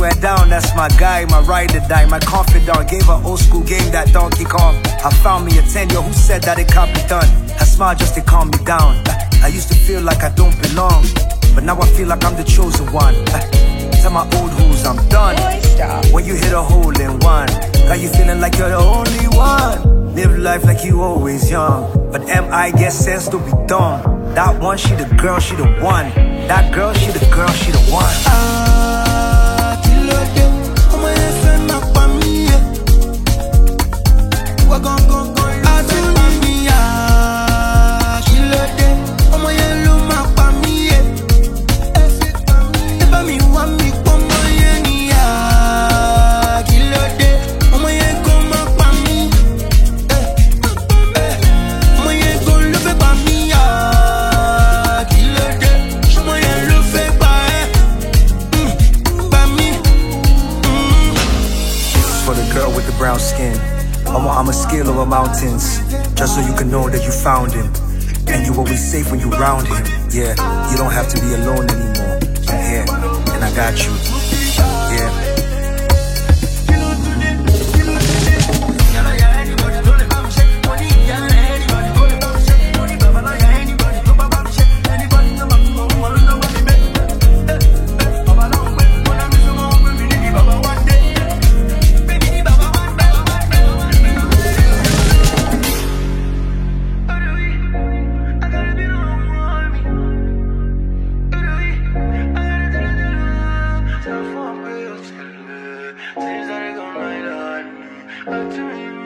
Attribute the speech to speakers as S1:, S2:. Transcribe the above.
S1: swear down, that's my guy, my ride or die, my confidant. Gave her old school game, that Donkey Kong. I found me a 10-year who said that it can't be done. Her smile just to calm me down. I used to feel like I don't belong, but now I feel like I'm the chosen one. Tell my old hoes I'm done. When you hit a hole in one, got you feeling like you're the only one. Live life like you always young, but M.I. get sense to be dumb. That one, she the girl, she the one. That girl, she the girl, she the one. For the girl with the brown skin, I'ma scale over mountains, just so you can know that you found him. And you always safe when you round him. Yeah, you don't have to be alone anymore. I'm here, and I got you. Yeah.
S2: Seems like it's gonna night on me.